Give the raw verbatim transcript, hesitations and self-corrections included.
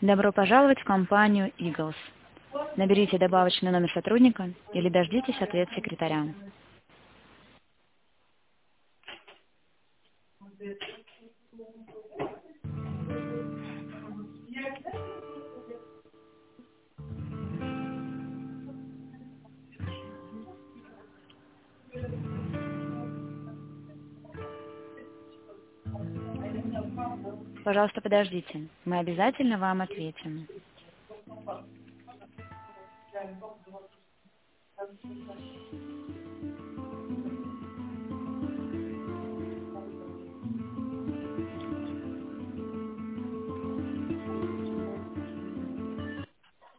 Добро пожаловать в компанию Eagles. Наберите добавочный номер сотрудника или дождитесь ответ секретаря. Пожалуйста, подождите. Мы обязательно вам ответим.